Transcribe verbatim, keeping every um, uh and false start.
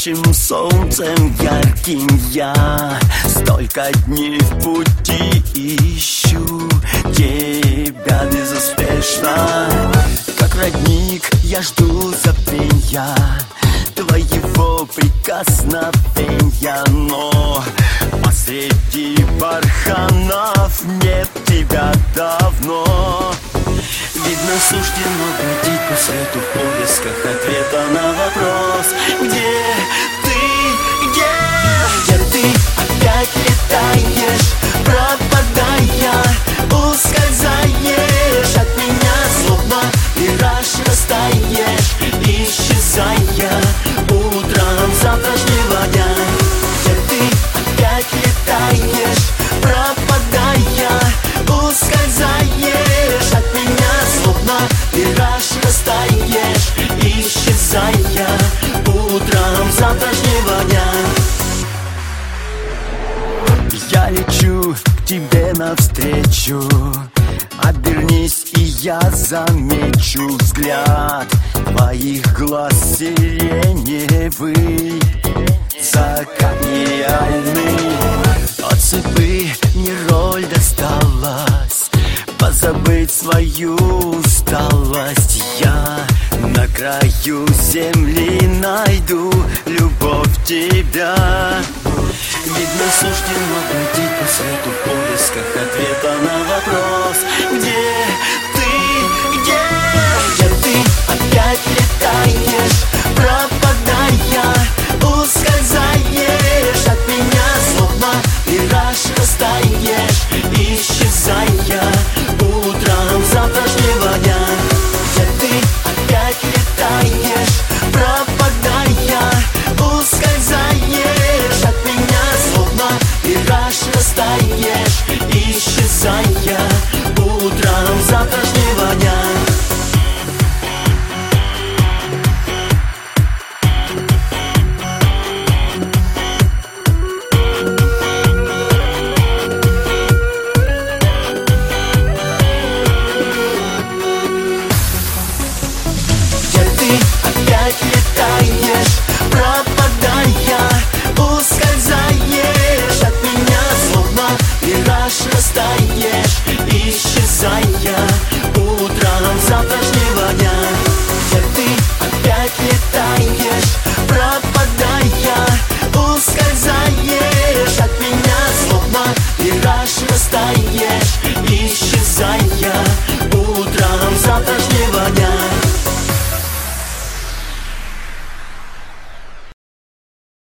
палящим солнцем ярким я столько дней в пути ищу тебя безуспешно. Как родник я жду забвенья твоего прикосновения, но посреди барханов нет тебя давно. Видно, суждено бродить по свету в поисках ответа на вопрос: где ты, где? Где ты опять летаешь, пропадая, ускользаешь от меня, словно мираж растаешь, исчезая утром завтрашнего дня. Где ты опять летаешь, пропадая, ускользаешь от меня, словно мираж растаешь, исчезая утром завтрашнего дня. Я лечу к тебе навстречу, обернись, и я замечу взгляд твоих глаз сиреневый, закат нереальный. От судьбы мне роль досталась, позабыть свою усталость. Я на краю земли найду любовь тебя. Видно, суждено бродить по свету в поисках ответа на вопрос: где ты, где?